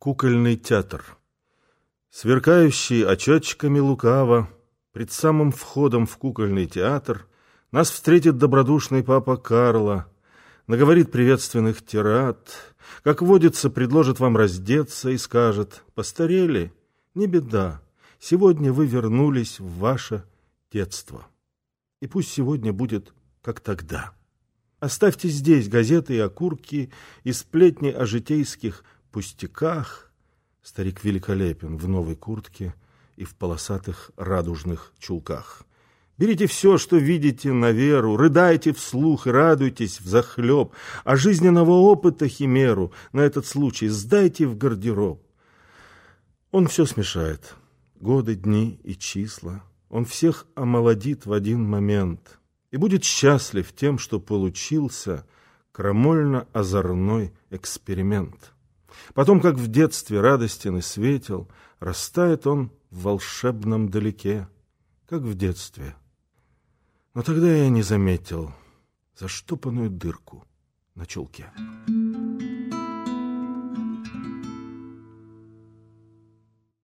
Кукольный театр. Сверкающий очечками лукаво, пред самым входом в кукольный театр нас встретит добродушный папа Карло, наговорит приветственных тирад, как водится, предложит вам раздеться и скажет: «Постарели? Не беда, сегодня вы вернулись в ваше детство. И пусть сегодня будет как тогда. Оставьте здесь газеты и окурки, и сплетни о житейских пустяках». Старик великолепен в новой куртке и в полосатых радужных чулках. Берите все, что видите, на веру, рыдайте вслух и радуйтесь взахлеб, а жизненного опыта химеру на этот случай сдайте в гардероб. Он все смешает, годы, дни и числа. Он всех омолодит в один момент и будет счастлив тем, что получился крамольно-озорной эксперимент. Потом, как в детстве радостен и светел, растает он в волшебном далеке, как в детстве. Но тогда я не заметил заштопанную дырку на чулке.